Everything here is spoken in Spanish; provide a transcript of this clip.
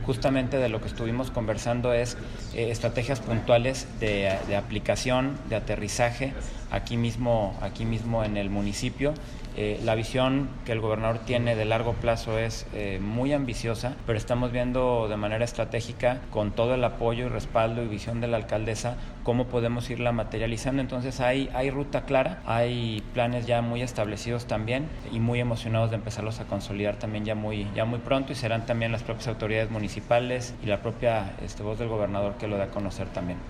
Justamente de lo que estuvimos conversando es estrategias puntuales de aplicación, de aterrizaje aquí mismo en el municipio. La visión que el gobernador tiene de largo plazo es muy ambiciosa, pero estamos viendo de manera estratégica, con todo el apoyo y respaldo y visión de la alcaldesa, cómo podemos irla materializando. Entonces hay ruta clara, hay planes ya muy establecidos también y muy emocionados de empezarlos a consolidar también ya muy pronto, y serán también las propias autoridades municipales y la propia voz del gobernador que lo dé a conocer también.